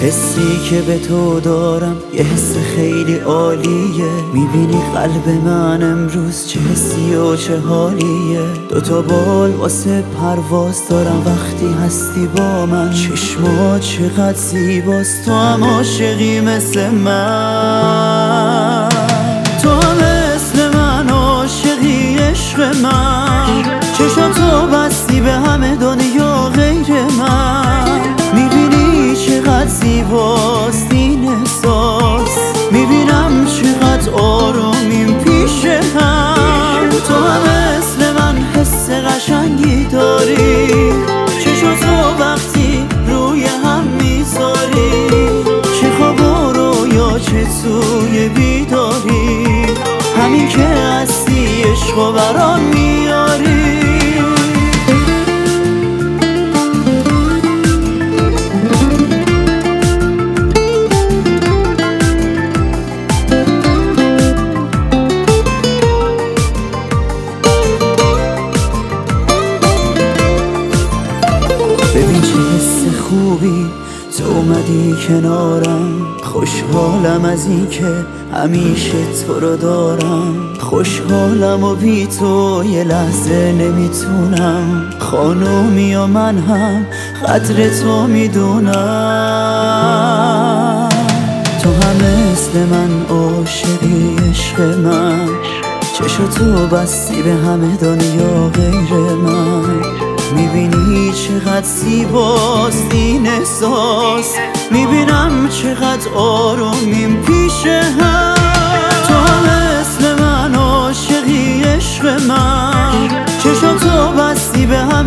حسی که به تو دارم یه حس خیلی عالیه. میبینی قلب من امروز چه حسی و چه حالیه. دوتا بال واسه پرواز دارم وقتی هستی با من. چشمات چقدر زیباست، تو هم عاشقی مثل من. تو هم مثل من عاشقی عشق من. چشاتو بستی به همه دنیا غیر من. میبینی چقدر زیباست این احساس. میبینم چقدر آرومیم پیش هم. تو هم مثل من حس قشنگی داری. چشاتو وقتی روی هم میذاری، چه خواب و رویا چه توی بیداری، همین که هستی عشقو برام میاری. ببین چه حس خوبی تو اومدی کنارم. خوشحالم از این که همیشه تو رو دارم. خوشحالم و بی تو یه لحظه نمیتونم. خانومی و من هم قدر تو میدونم. تو هم مثل من عاشقی عشق من. چشاتو بستی به همه دنیا غیر من. میبینی چقدر زیباست این احساس. میبینم چقدر آرومیم پیش هم. تو هم مثل من عاشقی عشق من. چشاتو بستی به همه